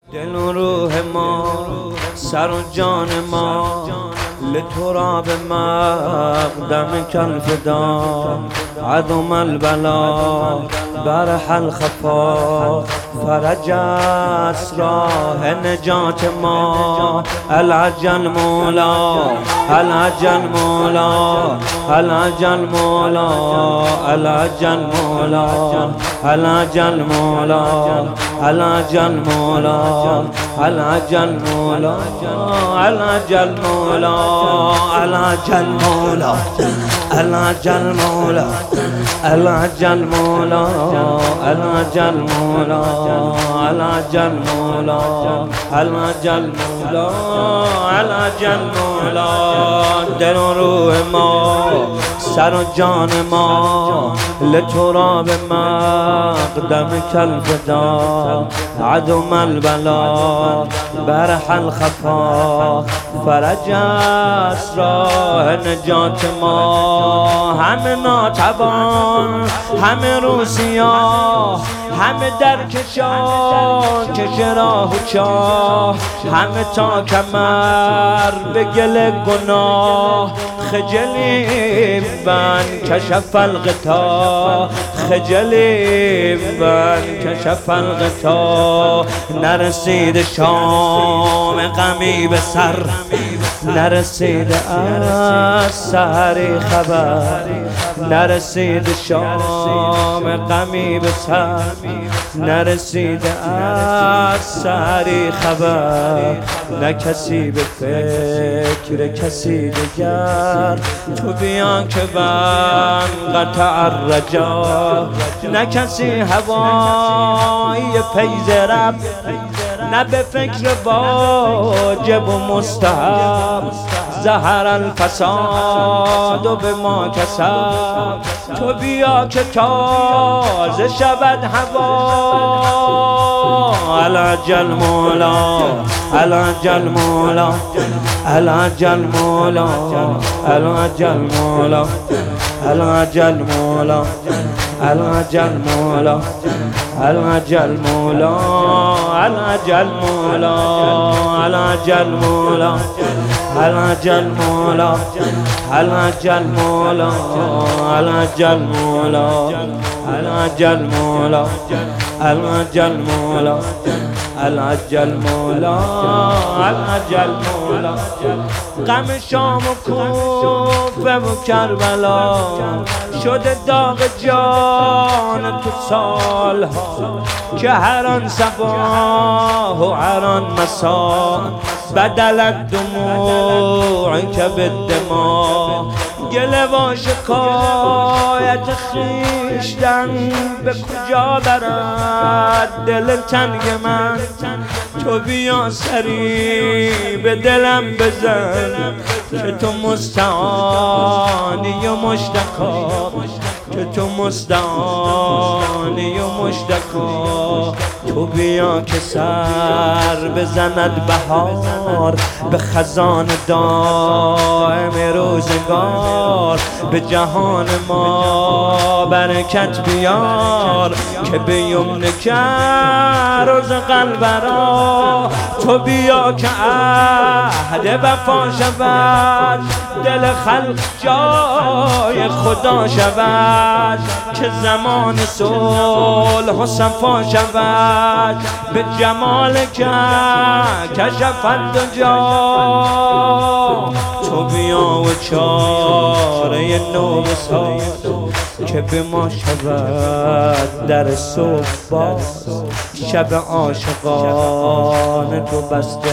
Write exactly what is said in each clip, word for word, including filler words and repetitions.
دل و روح ما، سر و جان ما، لتراب مقدمک الفدا. عظم البلا برح الخفا، فرج است راه نجات ما. العجل مولا، العجل مولا، العجل مولا، العجل مولا، العجل مولا، العجل مولا، العجل مولا، العجل مولا، العجل مولا، العجل مولا، العجل مولا، العجل مولا، العجل مولا، العجل مولا، العجل مولا. دل و روح ما، سر و جان ما، لتراب مقدمک الفدا. عظم البلا برح الخفا، فرج است راه نجات ما. همه ناتوان، همه رو سیاه، همه در کشان کش راه و چاه، همه تا کمر به گل گناه. خجلی من کشف الغطا، خجلی من کشف الغطا. نرسید شام غمی به سر، نرسید از سحری خبر. نرسید شام غمی به سر، نرسید از سحری خبر. نه کسی به فکر کسی دگر، تو بیان که من قطع الرجا. نه کسی هوای فیض رب، نه به فکر واجب و مستحب. ظهر الفساد و به ما کسب، تو بیا که تازه شود هوا. العجل مولا، العجل مولا، العجل مولا، العجل مولا، العجل مولا، العجل مولا، العجل مولا، العجل مولا، العجل مولا، العجل مولا، العجل مولا، العجل مولا، العجل مولا، العجل مولا، العجل مولا، العجل مولا. غم شام و کوفه و کربلا، شده داغ جان تو سالها. که هر آن صباح و هر آن مسا، بدلت دموع که به دما. گله و شکایت خویشتن به کجا برد دل تنگ من. تو بیا سری به دلم بزن، که تو مستعانی و مشتکا، که تو مستعانی و مشتکا. تو بیا که سر بزند بهار به خزان دائم روزگار. به جهان ما برکت بیار، که به یمن کرز قلبرا. تو بیا که عهد وفا شود، دل خلق جای خدا شود. که زمان صلح و صفا شود، به جمال که کشف الدجا. تو بیا و چاره نو بساز، که به ما شود در صبح باز. شب عاشقان تو بسته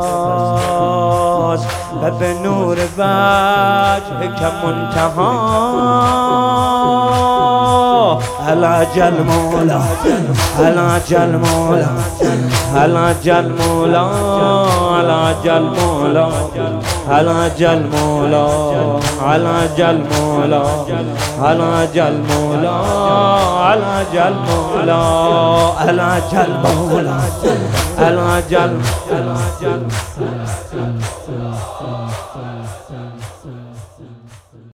راز، و به نور وجه که منتهی. العجل مولا، العجل مولا، العجل مولا، العجل مولا، العجل مولا، العجل مولا، العجل مولا، العجل مولا، العجل مولا، العجل.